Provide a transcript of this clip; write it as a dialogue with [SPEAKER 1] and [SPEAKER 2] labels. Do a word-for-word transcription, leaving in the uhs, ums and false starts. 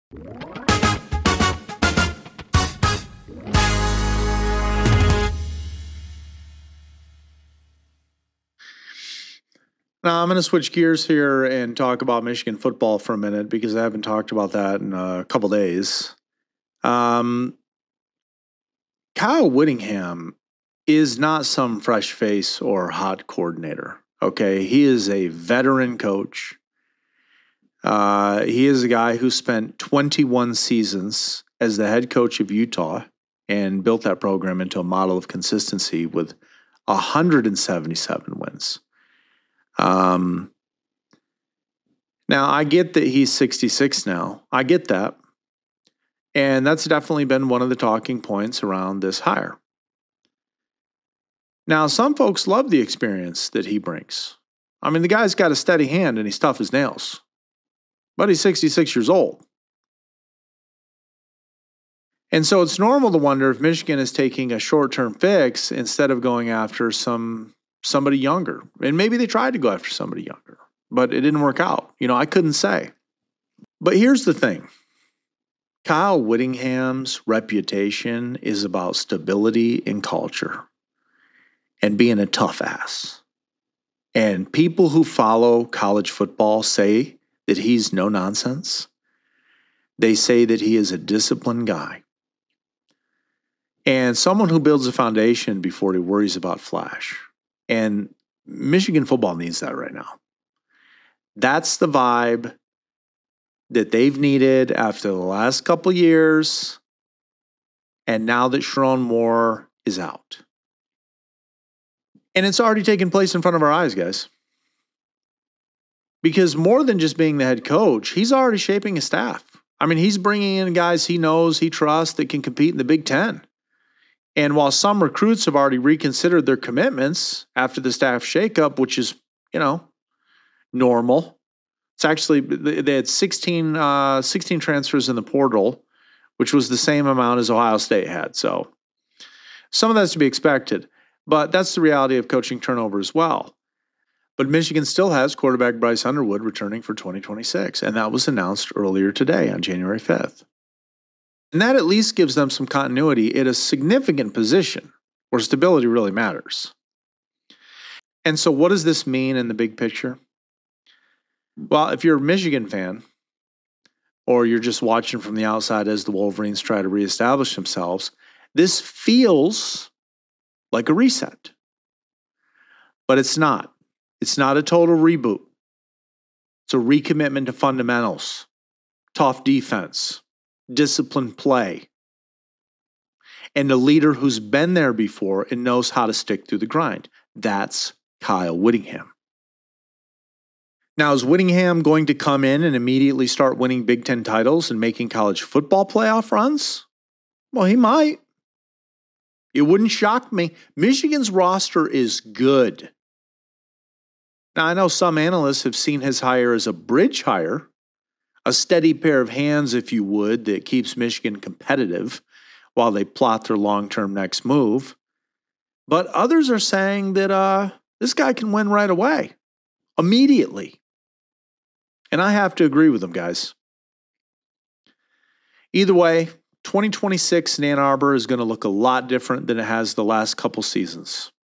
[SPEAKER 1] Now, I'm going to switch gears here and talk about Michigan football for a minute because I haven't talked about that in a couple days. Um, Kyle Whittingham is not some fresh face or hot coordinator. Okay, he is a veteran coach. Uh, he is a guy who spent twenty-one seasons as the head coach of Utah and built that program into a model of consistency with one hundred seventy-seven wins. Um, now, I get that he's sixty-six now. I get that. And that's definitely been one of the talking points around this hire. Now, some folks love the experience that he brings. I mean, the guy's got a steady hand and he's tough as nails. But he's sixty-six years old. And so it's normal to wonder if Michigan is taking a short-term fix instead of going after some somebody younger. And maybe they tried to go after somebody younger, but it didn't work out. You know, I couldn't say. But here's the thing. Kyle Whittingham's reputation is about stability in culture and being a tough ass. And people who follow college football say that he's no nonsense. They say that he is a disciplined guy and someone who builds a foundation before he worries about flash. And Michigan football needs that right now. That's the vibe that they've needed after the last couple years, and now that Sharon Moore is out. And it's already taken place in front of our eyes, guys. Because more than just being the head coach, he's already shaping his staff. I mean, he's bringing in guys he knows, he trusts, that can compete in the Big Ten. And while some recruits have already reconsidered their commitments after the staff shakeup, which is, you know, normal. It's actually, they had sixteen, uh, sixteen transfers in the portal, which was the same amount as Ohio State had. So some of that's to be expected, but that's the reality of coaching turnover as well. But Michigan still has quarterback Bryce Underwood returning for twenty twenty-six, and that was announced earlier today on January fifth. And that at least gives them some continuity at a significant position where stability really matters. And so what does this mean in the big picture? Well, if you're a Michigan fan, or you're just watching from the outside as the Wolverines try to reestablish themselves, this feels like a reset. But it's not. It's not a total reboot. It's a recommitment to fundamentals, tough defense, disciplined play, and a leader who's been there before and knows how to stick through the grind. That's Kyle Whittingham. Now, is Whittingham going to come in and immediately start winning Big Ten titles and making college football playoff runs? Well, he might. It wouldn't shock me. Michigan's roster is good. Now, I know some analysts have seen his hire as a bridge hire, a steady pair of hands, if you would, that keeps Michigan competitive while they plot their long-term next move. But others are saying that uh, this guy can win right away, immediately. And I have to agree with them, guys. Either way, twenty twenty-six in Ann Arbor is going to look a lot different than it has the last couple seasons.